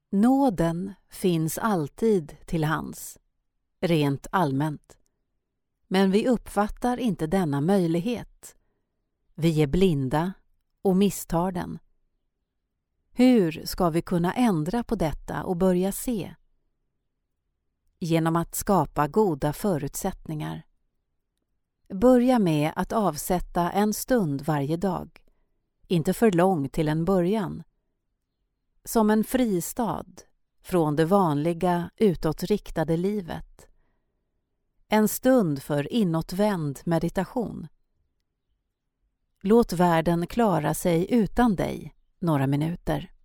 Nåden finns alltid till hands, rent allmänt. Men vi uppfattar inte denna möjlighet. Vi är blinda och misstar den. Hur ska vi kunna ändra på detta och börja se? Genom att skapa goda förutsättningar. Börja med att avsätta en stund varje dag. Inte för lång till en början. Som en fristad från det vanliga utåtriktade livet. En stund för inåtvänd meditation. Låt världen klara sig utan dig några minuter.